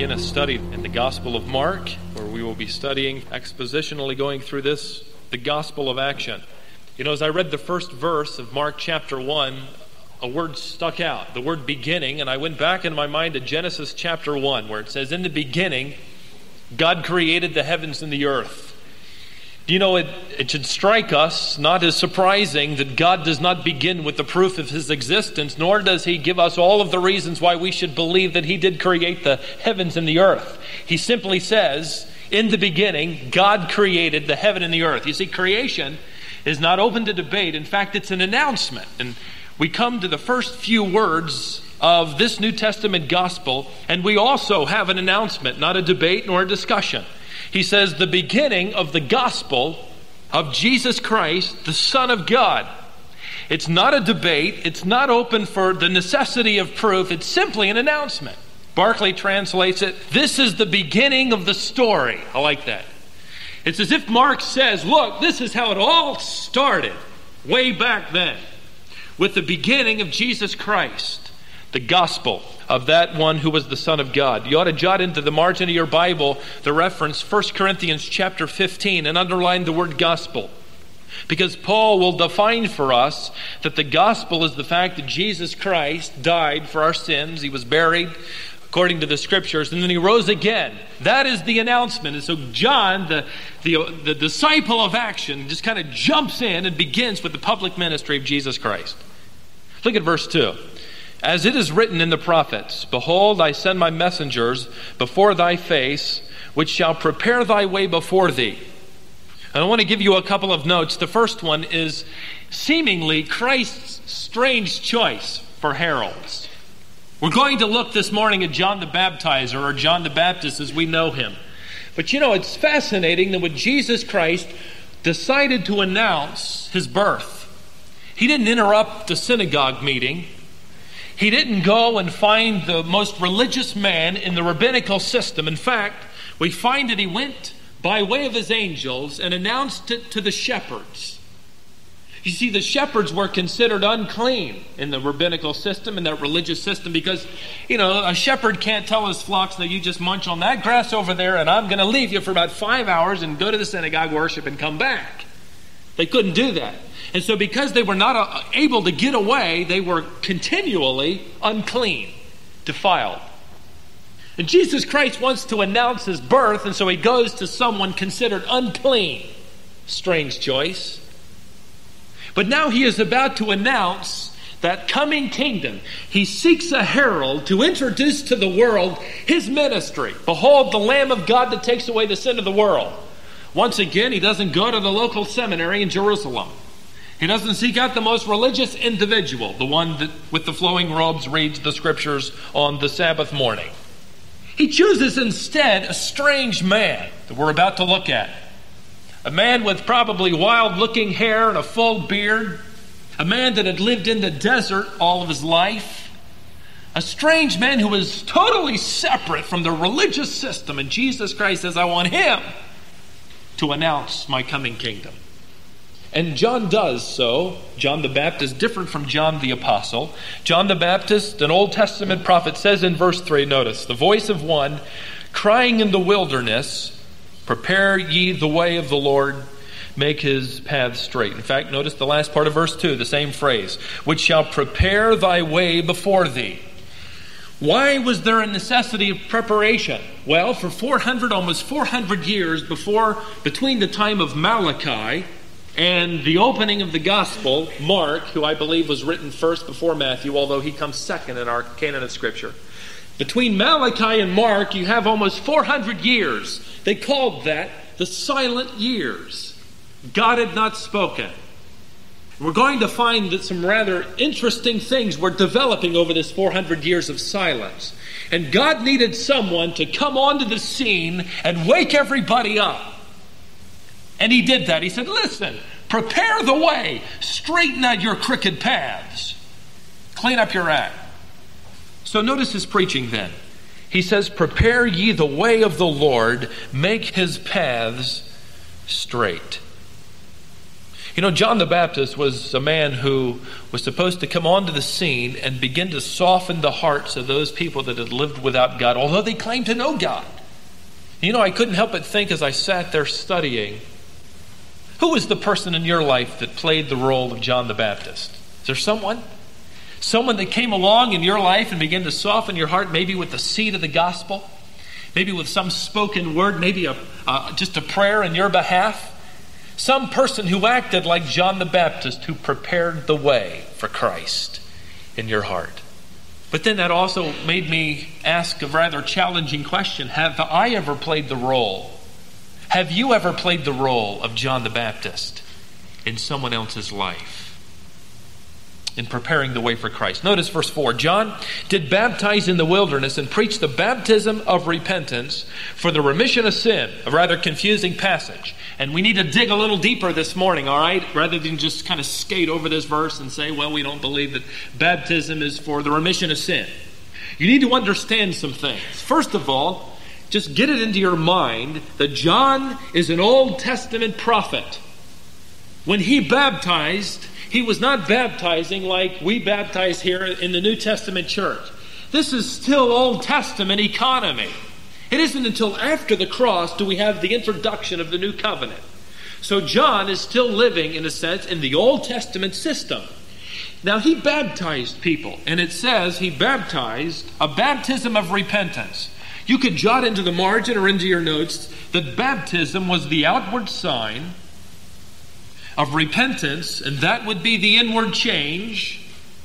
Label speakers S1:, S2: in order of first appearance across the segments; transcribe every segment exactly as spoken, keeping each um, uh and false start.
S1: begin a study in the Gospel of Mark, where we will be studying expositionally going through this, the Gospel of Action. You know, as I read the first verse of Mark chapter one, a word stuck out, the word beginning, and I went back in my mind to Genesis chapter one, where it says, in the beginning, God created the heavens and the earth. You know, it, it should strike us not as surprising that God does not begin with the proof of his existence, nor does he give us all of the reasons why we should believe that he did create the heavens and the earth. He simply says, in the beginning, God created the heaven and the earth. You see, creation is not open to debate. In fact, it's an announcement. And we come to the first few words of this New Testament gospel, and we also have an announcement, not a debate nor a discussion. He says, the beginning of the gospel of Jesus Christ, the Son of God. It's not a debate. It's not open for the necessity of proof. It's simply an announcement. Barclay translates it, this is the beginning of the story. I like that. It's as if Mark says, look, this is how it all started way back then, with the beginning of Jesus Christ, the gospel of that one who was the Son of God. You ought to jot into the margin of your Bible the reference First Corinthians chapter fifteen and underline the word gospel. Because Paul will define for us that the gospel is the fact that Jesus Christ died for our sins. He was buried according to the scriptures, and then he rose again. That is the announcement. And so John, the, the, the disciple of action, just kind of jumps in and begins with the public ministry of Jesus Christ. Look at verse two. As it is written in the prophets, behold, I send my messengers before thy face, which shall prepare thy way before thee. And I want to give you a couple of notes. The first one is seemingly Christ's strange choice for heralds. We're going to look this morning at John the Baptizer, or John the Baptist as we know him. But you know, it's fascinating that when Jesus Christ decided to announce his birth, he didn't interrupt the synagogue meeting. He didn't go and find the most religious man in the rabbinical system. In fact, we find that he went by way of his angels and announced it to the shepherds. You see, the shepherds were considered unclean in the rabbinical system, in that religious system, because, you know, a shepherd can't tell his flocks that you just munch on that grass over there and I'm going to leave you for about five hours and go to the synagogue, worship, and come back. They couldn't do that. And so because they were not able to get away, they were continually unclean, defiled. And Jesus Christ wants to announce his birth, and so he goes to someone considered unclean. Strange choice. But now he is about to announce that coming kingdom. He seeks a herald to introduce to the world his ministry. Behold, the Lamb of God that takes away the sin of the world. Once again, he doesn't go to the local seminary in Jerusalem. He doesn't seek out the most religious individual, the one that with the flowing robes reads the scriptures on the Sabbath morning. He chooses instead a strange man that we're about to look at. A man with probably wild-looking hair and a full beard. A man that had lived in the desert all of his life. A strange man who was totally separate from the religious system. And Jesus Christ says, I want him to announce my coming kingdom. And John does so. John the Baptist, different from John the Apostle. John the Baptist, an Old Testament prophet, says in verse three, notice, the voice of one crying in the wilderness, prepare ye the way of the Lord, make his path straight. In fact, notice the last part of verse two, the same phrase, which shall prepare thy way before thee. Why was there a necessity of preparation? Well, for four hundred, almost four hundred years before, between the time of Malachi and the opening of the gospel, Mark, who I believe was written first before Matthew, although he comes second in our canon of Scripture. Between Malachi and Mark, you have almost four hundred years. They called that the silent years. God had not spoken. We're going to find that some rather interesting things were developing over this four hundred years of silence. And God needed someone to come onto the scene and wake everybody up. And he did that. He said, listen, prepare the way. Straighten out your crooked paths. Clean up your act. So notice his preaching then. He says, prepare ye the way of the Lord. Make his paths straight. You know, John the Baptist was a man who was supposed to come onto the scene and begin to soften the hearts of those people that had lived without God, although they claimed to know God. You know, I couldn't help but think as I sat there studying, who was the person in your life that played the role of John the Baptist? Is there someone? Someone that came along in your life and began to soften your heart, maybe with the seed of the gospel, maybe with some spoken word, maybe a, uh, just a prayer in your behalf. Some person who acted like John the Baptist, who prepared the way for Christ in your heart. But then that also made me ask a rather challenging question. Have I ever played the role? Have you ever played the role of John the Baptist in someone else's life? In preparing the way for Christ. Notice verse four. John did baptize in the wilderness and preach the baptism of repentance for the remission of sin. A rather confusing passage. And we need to dig a little deeper this morning, all right? Rather than just kind of skate over this verse and say, well, we don't believe that baptism is for the remission of sin. You need to understand some things. First of all, just get it into your mind that John is an Old Testament prophet. When he baptized, he was not baptizing like we baptize here in the New Testament church. This is still Old Testament economy. It isn't until after the cross do we have the introduction of the new covenant. So John is still living, in a sense, in the Old Testament system. Now he baptized people, and it says he baptized a baptism of repentance. You could jot into the margin or into your notes that baptism was the outward sign of repentance, and that would be the inward change.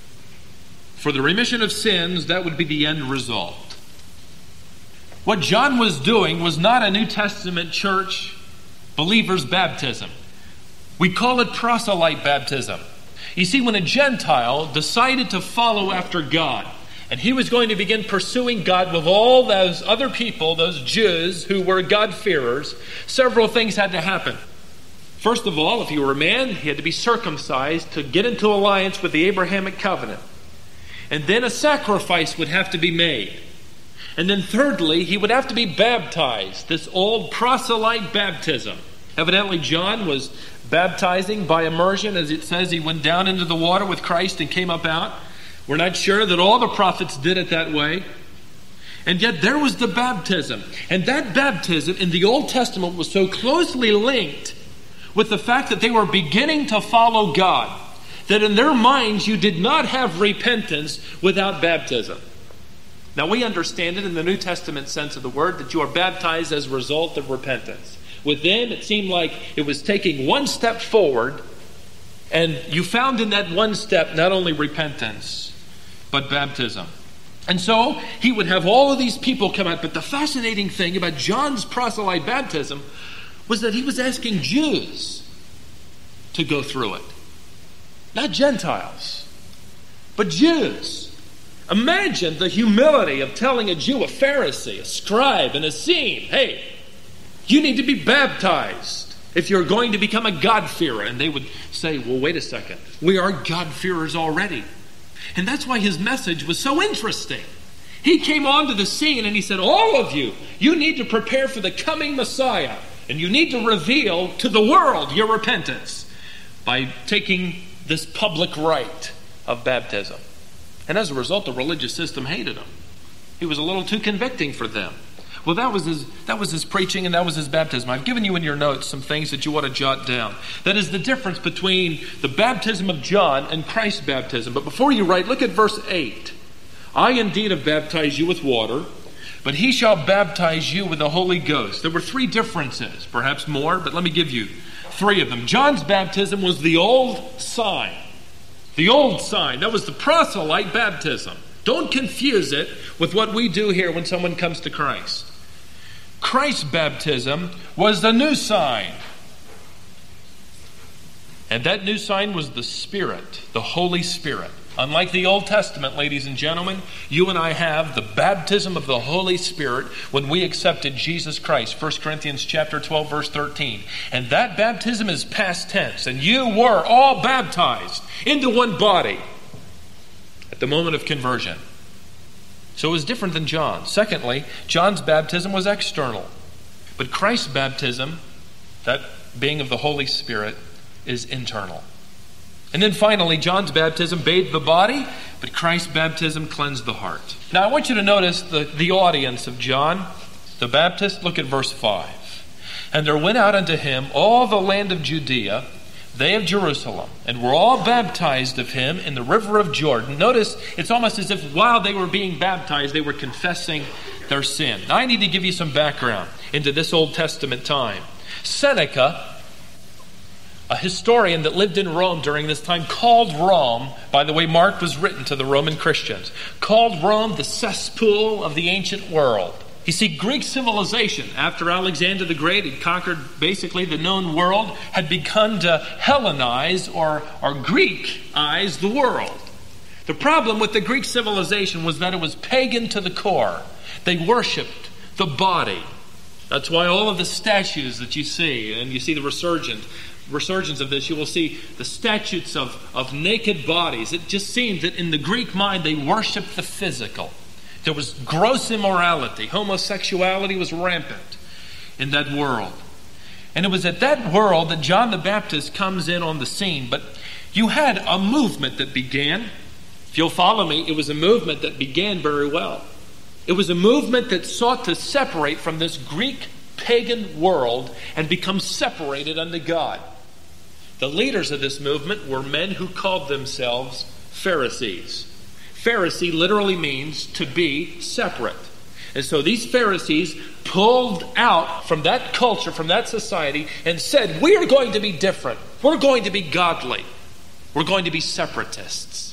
S1: For the remission of sins, that would be the end result. What John was doing was not a New Testament church believer's baptism. We call it proselyte baptism. You see, when a Gentile decided to follow after God, and he was going to begin pursuing God with all those other people, those Jews who were God-fearers, several things had to happen. First of all, if he were a man, he had to be circumcised to get into alliance with the Abrahamic covenant. And then a sacrifice would have to be made. And then thirdly, he would have to be baptized, this old proselyte baptism. Evidently, John was baptizing by immersion. As it says, he went down into the water with Christ and came up out. We're not sure that all the prophets did it that way. And yet there was the baptism. And that baptism in the Old Testament was so closely linked with the fact that they were beginning to follow God, that in their minds you did not have repentance without baptism. Now we understand it in the New Testament sense of the word, that you are baptized as a result of repentance. With them, it seemed like it was taking one step forward, and you found in that one step not only repentance, but baptism. And so he would have all of these people come out. But the fascinating thing about John's proselyte baptism was that he was asking Jews to go through it. Not Gentiles, but Jews. Imagine the humility of telling a Jew, a Pharisee, a scribe, an Essene, hey, you need to be baptized if you're going to become a God-fearer. And they would say, well, wait a second. We are God-fearers already. And that's why his message was so interesting. He came onto the scene and he said, all of you, you need to prepare for the coming Messiah. And you need to reveal to the world your repentance by taking this public rite of baptism. And as a result, the religious system hated him. He was a little too convicting for them. Well, that was his that was his preaching and that was his baptism. I've given you in your notes some things that you want to jot down. That is the difference between the baptism of John and Christ's baptism. But before you write, look at verse eight. I indeed have baptized you with water, but he shall baptize you with the Holy Ghost. There were three differences, perhaps more, but let me give you three of them. John's baptism was the old sign. The old sign. That was the proselyte baptism. Don't confuse it with what we do here when someone comes to Christ. Christ's baptism was the new sign. And that new sign was the Spirit, the Holy Spirit. Unlike the Old Testament, ladies and gentlemen, you and I have the baptism of the Holy Spirit when we accepted Jesus Christ. First Corinthians chapter twelve, verse thirteen. And that baptism is past tense. And you were all baptized into one body at the moment of conversion. So it was different than John. Secondly, John's baptism was external. But Christ's baptism, that being of the Holy Spirit, is internal. And then finally, John's baptism bathed the body, but Christ's baptism cleansed the heart. Now I want you to notice the, the audience of John the Baptist. Look at verse five. And there went out unto him all the land of Judea, they of Jerusalem, and were all baptized of him in the river of Jordan. Notice, it's almost as if while they were being baptized, they were confessing their sin. Now I need to give you some background into this Old Testament time. Seneca, a historian that lived in Rome during this time, called Rome, by the way Mark was written to the Roman Christians, called Rome the cesspool of the ancient world. You see, Greek civilization, after Alexander the Great had conquered basically the known world, had begun to Hellenize or, or Greekize the world. The problem with the Greek civilization was that it was pagan to the core. They worshipped the body. That's why all of the statues that you see, and you see the resurgent, resurgence of this, you will see the statues of, of naked bodies. It just seemed that in the Greek mind they worshipped the physical. There was gross immorality. Homosexuality was rampant in that world. And it was at that world that John the Baptist comes in on the scene. But you had a movement that began. If you'll follow me, it was a movement that began very well. It was a movement that sought to separate from this Greek pagan world and become separated unto God. The leaders of this movement were men who called themselves Pharisees. Pharisee literally means to be separate. And so these Pharisees pulled out from that culture, from that society, and said, we are going to be different. We're going to be godly. We're going to be separatists.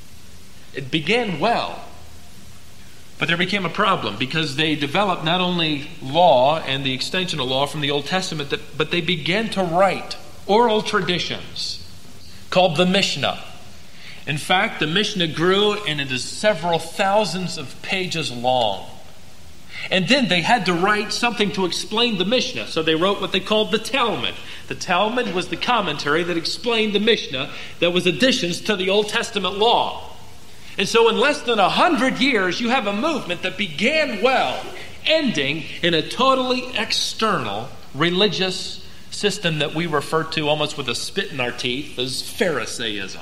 S1: It began well, but there became a problem because they developed not only law and the extension of law from the Old Testament, but they began to write oral traditions called the Mishnah. In fact, the Mishnah grew and it is several thousands of pages long. And then they had to write something to explain the Mishnah. So they wrote what they called the Talmud. The Talmud was the commentary that explained the Mishnah that was additions to the Old Testament law. And so in less than a hundred years, you have a movement that began well, ending in a totally external religious system that we refer to almost with a spit in our teeth as Pharisaism.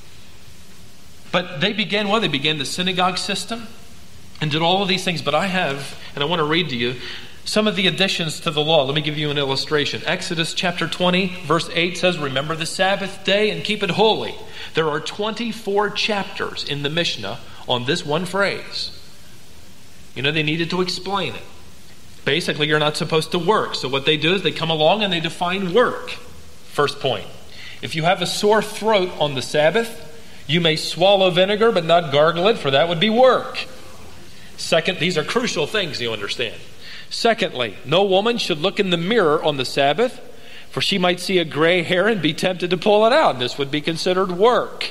S1: But they began, well, they began the synagogue system and did all of these things. But I have, and I want to read to you, some of the additions to the law. Let me give you an illustration. Exodus chapter twenty, verse eight says, remember the Sabbath day and keep it holy. There are twenty-four chapters in the Mishnah on this one phrase. You know, they needed to explain it. Basically, you're not supposed to work. So what they do is they come along and they define work. First point. If you have a sore throat on the Sabbath, you may swallow vinegar but not gargle it, for that would be work. Second, these are crucial things, you understand. Secondly, no woman should look in the mirror on the Sabbath, for she might see a gray hair and be tempted to pull it out. This would be considered work.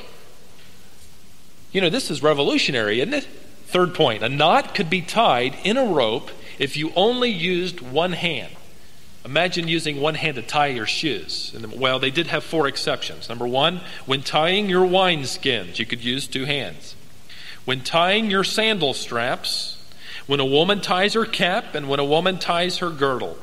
S1: You know, this is revolutionary, isn't it? Third point, a knot could be tied in a rope if you only used one hand. Imagine using one hand to tie your shoes. And well, they did have four exceptions. Number one, when tying your wineskins, you could use two hands. When tying your sandal straps, when a woman ties her cap, and when a woman ties her girdle.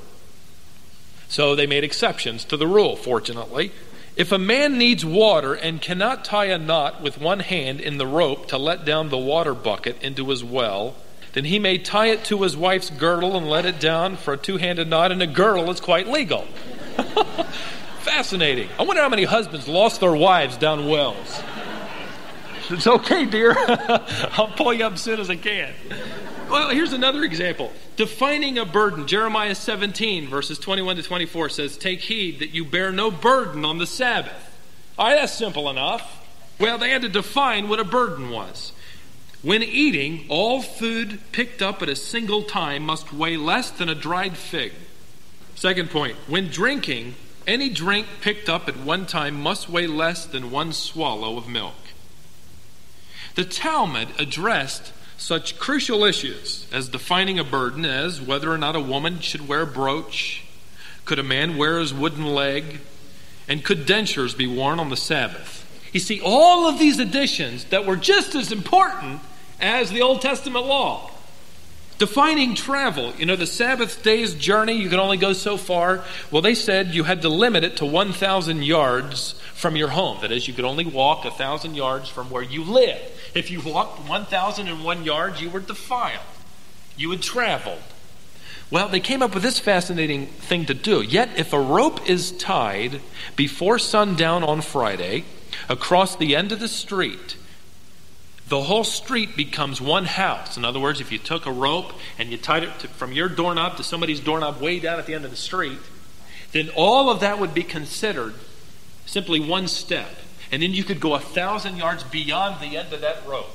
S1: So they made exceptions to the rule, fortunately. If a man needs water and cannot tie a knot with one hand in the rope to let down the water bucket into his well, then he may tie it to his wife's girdle and let it down for a two-handed knot, and a girdle is quite legal. Fascinating. I wonder how many husbands lost their wives down wells. It's okay, dear. I'll pull you up as soon as I can. Well, here's another example. Defining a burden. Jeremiah seventeen, verses twenty-one to twenty-four says, take heed that you bear no burden on the Sabbath. All right, that's simple enough. Well, they had to define what a burden was. When eating, all food picked up at a single time must weigh less than a dried fig. Second point, when drinking, any drink picked up at one time must weigh less than one swallow of milk. The Talmud addressed such crucial issues as defining a burden as whether or not a woman should wear a brooch, could a man wear his wooden leg, and could dentures be worn on the Sabbath. You see, all of these additions that were just as important as the Old Testament law Defining travel. You know, the Sabbath day's journey, you can only go so far. Well, they said you had to limit it to one thousand yards from your home. That is, you could only walk one thousand yards from where you live. If you walked one thousand one yards, you were defiled. You had traveled. Well, they came up with this fascinating thing to do. Yet, if a rope is tied before sundown on Friday across the end of the street, the whole street becomes one house. In other words, if you took a rope and you tied it to, from your doorknob to somebody's doorknob way down at the end of the street, then all of that would be considered simply one step. And then you could go a thousand yards beyond the end of that rope.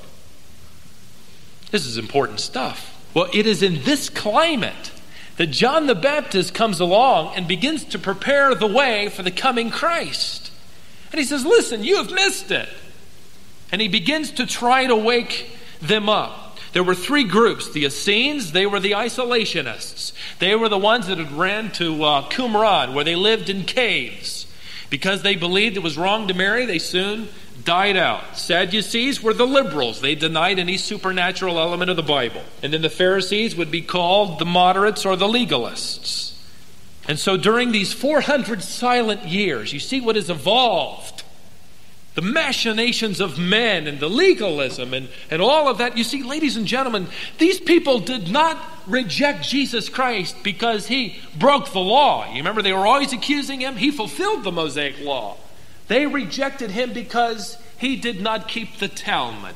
S1: This is important stuff. Well, it is in this climate that John the Baptist comes along and begins to prepare the way for the coming Christ. And he says, listen, you have missed it. And he begins to try to wake them up. There were three groups. The Essenes, they were the isolationists. They were the ones that had ran to uh, Qumran, where they lived in caves. Because they believed it was wrong to marry, they soon died out. Sadducees were the liberals. They denied any supernatural element of the Bible. And then the Pharisees would be called the moderates or the legalists. And so during these four hundred silent years, you see what has evolved. The machinations of men and the legalism and, and all of that. You see, ladies and gentlemen, these people did not reject Jesus Christ because he broke the law. You remember they were always accusing him? He fulfilled the Mosaic law. They rejected him because he did not keep the Talmud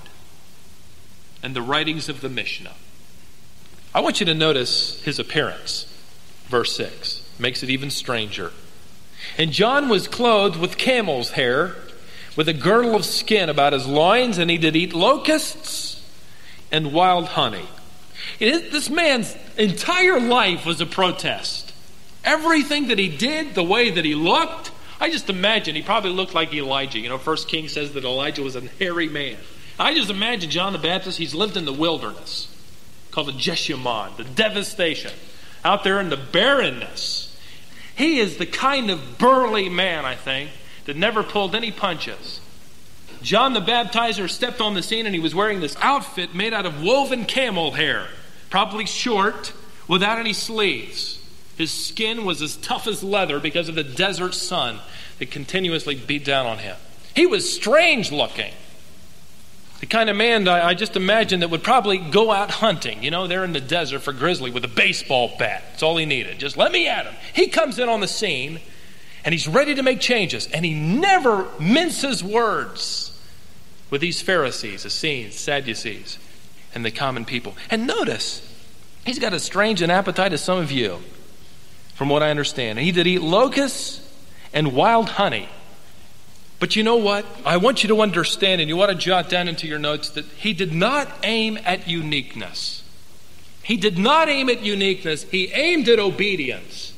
S1: and the writings of the Mishnah. I want you to notice his appearance. Verse six makes it even stranger. And John was clothed with camel's hair, with a girdle of skin about his loins, and he did eat locusts and wild honey. It is, this man's entire life was a protest. Everything that he did, the way that he looked, I just imagine he probably looked like Elijah. You know, First Kings says that Elijah was a hairy man. I just imagine John the Baptist, he's lived in the wilderness, called the Jeshimon, the devastation, out there in the barrenness. He is the kind of burly man, I think, that never pulled any punches. John the Baptizer stepped on the scene and he was wearing this outfit made out of woven camel hair, probably short, without any sleeves. His skin was as tough as leather because of the desert sun that continuously beat down on him. He was strange looking. The kind of man I, I just imagine that would probably go out hunting. You know, they're in the desert for grizzly with a baseball bat. That's all he needed. Just let me at him. He comes in on the scene and he's ready to make changes. And he never minces words with these Pharisees, Essenes, Sadducees, and the common people. And notice, he's got as strange an appetite as some of you, from what I understand. And he did eat locusts and wild honey. But you know what? I want you to understand, and you want to jot down into your notes, that he did not aim at uniqueness. He did not aim at uniqueness. He aimed at obedience.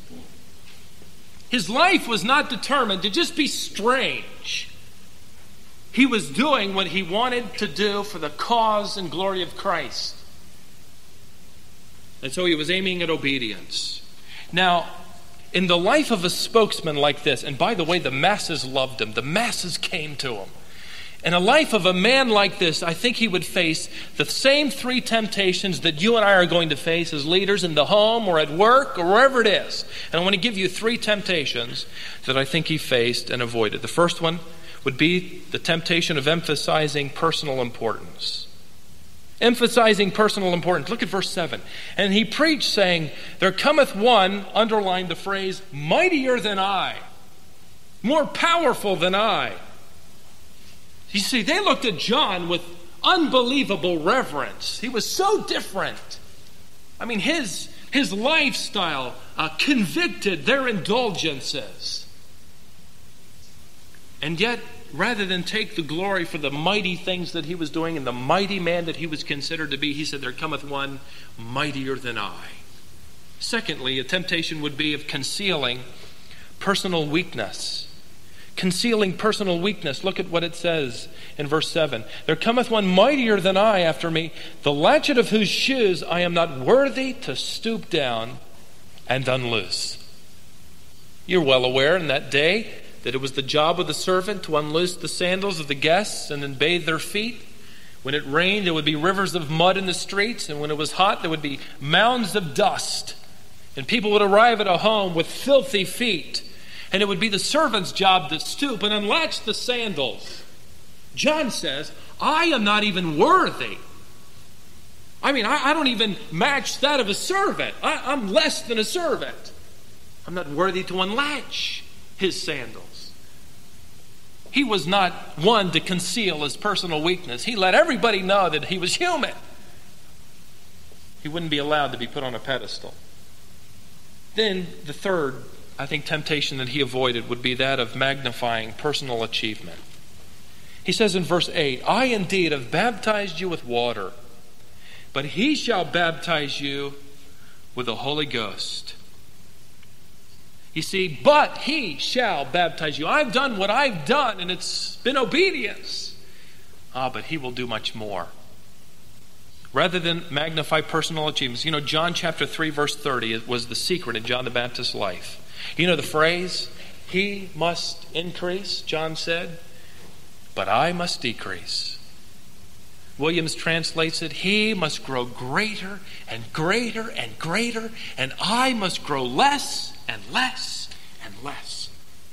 S1: His life was not determined to just be strange. He was doing what he wanted to do for the cause and glory of Christ. And so he was aiming at obedience. Now, in the life of a spokesman like this, and by the way, the masses loved him. The masses came to him. In a life of a man like this, I think he would face the same three temptations that you and I are going to face as leaders in the home or at work or wherever it is. And I want to give you three temptations that I think he faced and avoided. The first one would be the temptation of emphasizing personal importance. Emphasizing personal importance. Look at verse seven. And he preached, saying, there cometh one, underline the phrase, mightier than I, more powerful than I. You see, they looked at John with unbelievable reverence. He was so different. I mean, his, his lifestyle uh, convicted their indulgences. And yet, rather than take the glory for the mighty things that he was doing and the mighty man that he was considered to be, he said, there cometh one mightier than I. Secondly, a temptation would be of concealing personal weakness. Concealing personal weakness. Look at what it says in verse seven. There cometh one mightier than I after me, the latchet of whose shoes I am not worthy to stoop down and unloose. You're well aware in that day that it was the job of the servant to unloose the sandals of the guests and then bathe their feet. When it rained, there would be rivers of mud in the streets, and when it was hot, there would be mounds of dust. And people would arrive at a home with filthy feet, and it would be the servant's job to stoop and unlatch the sandals. John says, I am not even worthy. I mean, I, I don't even match that of a servant. I, I'm less than a servant. I'm not worthy to unlatch his sandals. He was not one to conceal his personal weakness. He let everybody know that he was human. He wouldn't be allowed to be put on a pedestal. Then the third, I think, temptation that he avoided would be that of magnifying personal achievement. He says in verse eight, I indeed have baptized you with water, but he shall baptize you with the Holy Ghost. You see, but he shall baptize you. I've done what I've done, and it's been obedience. Ah, but he will do much more. Rather than magnify personal achievements. You know, John chapter three, verse thirty was the secret in John the Baptist's life. You know the phrase, he must increase, John said, but I must decrease. Williams translates it, he must grow greater and greater and greater, and I must grow less and less and less.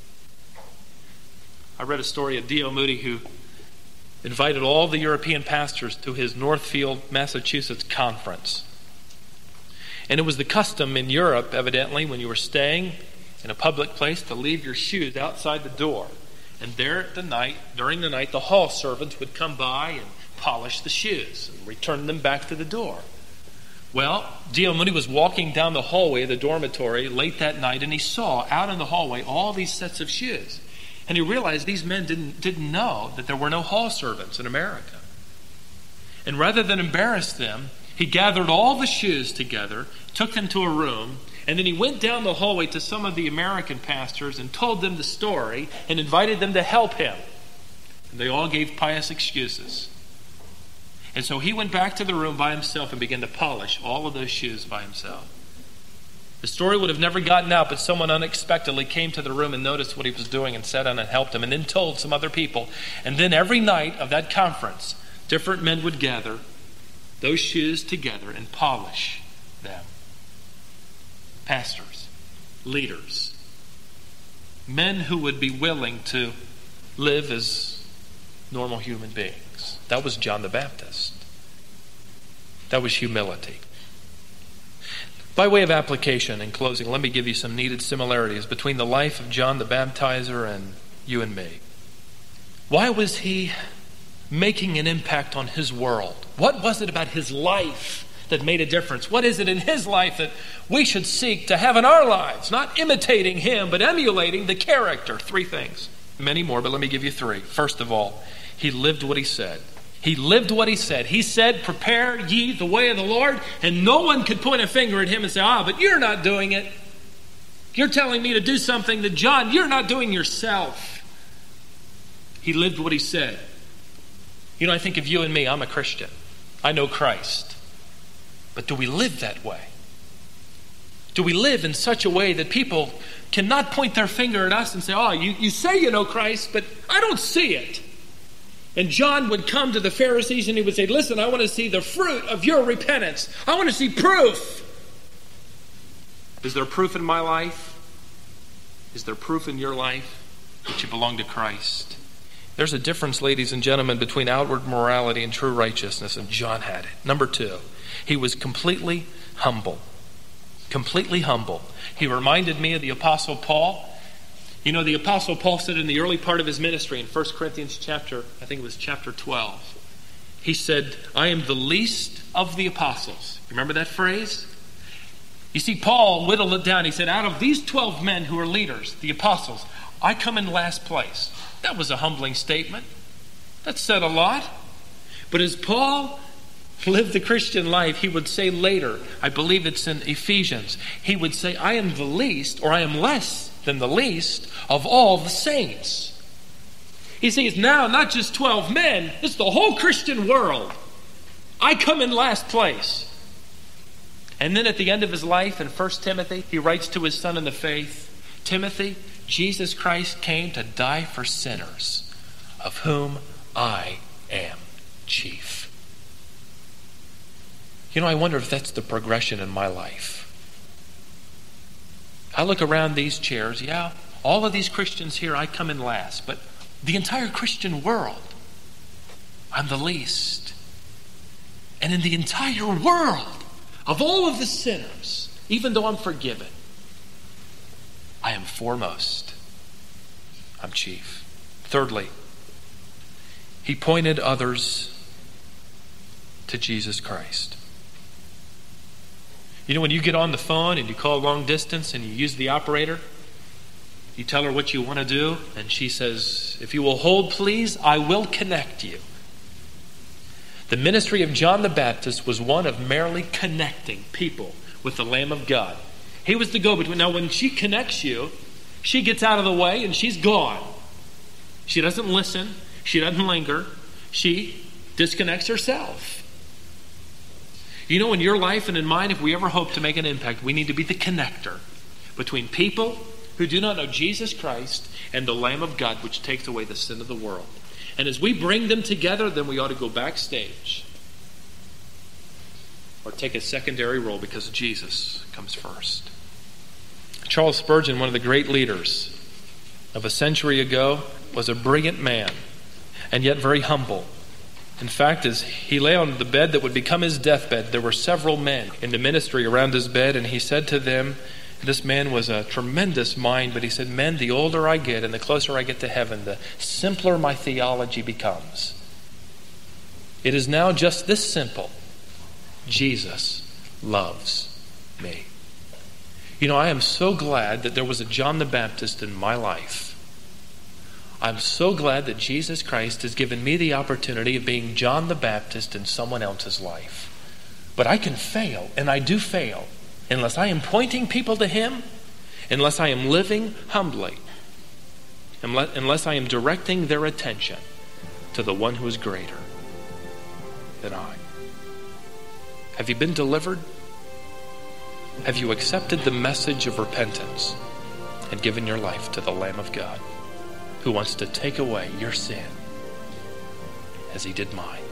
S1: I read a story of D L Moody, who invited all the European pastors to his Northfield, Massachusetts conference. And it was the custom in Europe, evidently, when you were staying in a public place, to leave your shoes outside the door. And there at the night, during the night, the hall servants would come by and polish the shoes and return them back to the door. Well, D L Moody was walking down the hallway of the dormitory late that night, and he saw out in the hallway all these sets of shoes. And he realized these men didn't, didn't know that there were no hall servants in America. And rather than embarrass them, he gathered all the shoes together, took them to a room, and then he went down the hallway to some of the American pastors and told them the story and invited them to help him. And they all gave pious excuses. And so he went back to the room by himself and began to polish all of those shoes by himself. The story would have never gotten out, but someone unexpectedly came to the room and noticed what he was doing and sat down and helped him, and then told some other people. And then every night of that conference, different men would gather those shoes together and polish them. Pastors, leaders, men who would be willing to live as normal human beings. That was John the Baptist. That was humility. By way of application, in closing, let me give you some needed similarities between the life of John the Baptizer and you and me. Why was he making an impact on his world? What was it about his life that made a difference? What is it in his life that we should seek to have in our lives? Not imitating him, but emulating the character. Three things. Many more, but let me give you three. First of all, he lived what he said. He lived what he said. He said, prepare ye the way of the Lord, and no one could point a finger at him and say, ah, but you're not doing it. You're telling me to do something that, John, you're not doing yourself. He lived what he said. You know, I think of you and me. I'm a Christian. I know Christ. But do we live that way? Do we live in such a way that people cannot point their finger at us and say, oh, you, you say you know Christ, but I don't see it. And John would come to the Pharisees and he would say, listen, I want to see the fruit of your repentance. I want to see proof. Is there proof in my life? Is there proof in your life that you belong to Christ? There's a difference, ladies and gentlemen, between outward morality and true righteousness, and John had it. Number two, he was completely humble. Completely humble. He reminded me of the Apostle Paul. You know, the Apostle Paul said in the early part of his ministry in First Corinthians chapter, I think it was chapter twelve, he said, I am the least of the apostles. Remember that phrase? You see, Paul whittled it down. He said, out of these twelve men who are leaders, the apostles, I come in last place. That was a humbling statement. That said a lot. But as Paul lived the Christian life, he would say later, I believe it's in Ephesians, he would say, I am the least, or I am less than the least of all the saints. He says, now not just twelve men, it's the whole Christian world. I come in last place. And then at the end of his life in First Timothy, he writes to his son in the faith, Timothy, Jesus Christ came to die for sinners, of whom I am chief. You know, I wonder if that's the progression in my life. I look around these chairs, yeah, all of these Christians here, I come in last, but the entire Christian world, I'm the least. And in the entire world, of all of the sinners, even though I'm forgiven, I am foremost. I'm chief. Thirdly, he pointed others to Jesus Christ. You know, when you get on the phone and you call long distance and you use the operator, you tell her what you want to do, and she says, if you will hold, please, I will connect you. The ministry of John the Baptist was one of merely connecting people with the Lamb of God. He was the go-between. Now, when she connects you, she gets out of the way and she's gone. She doesn't listen. She doesn't linger. She disconnects herself. You know, in your life and in mine, if we ever hope to make an impact, we need to be the connector between people who do not know Jesus Christ and the Lamb of God, which takes away the sin of the world. And as we bring them together, then we ought to go backstage or take a secondary role because Jesus comes first. Charles Spurgeon, one of the great leaders of a century ago, was a brilliant man and yet very humble. In fact, as he lay on the bed that would become his deathbed, there were several men in the ministry around his bed, and he said to them, this man was a tremendous mind, but he said, men, the older I get and the closer I get to heaven, the simpler my theology becomes. It is now just this simple. Jesus loves me. You know, I am so glad that there was a John the Baptist in my life. I'm so glad that Jesus Christ has given me the opportunity of being John the Baptist in someone else's life. But I can fail, and I do fail, unless I am pointing people to Him, unless I am living humbly, unless I am directing their attention to the one who is greater than I. Have you been delivered? Have you accepted the message of repentance and given your life to the Lamb of God, who wants to take away your sin as He did mine?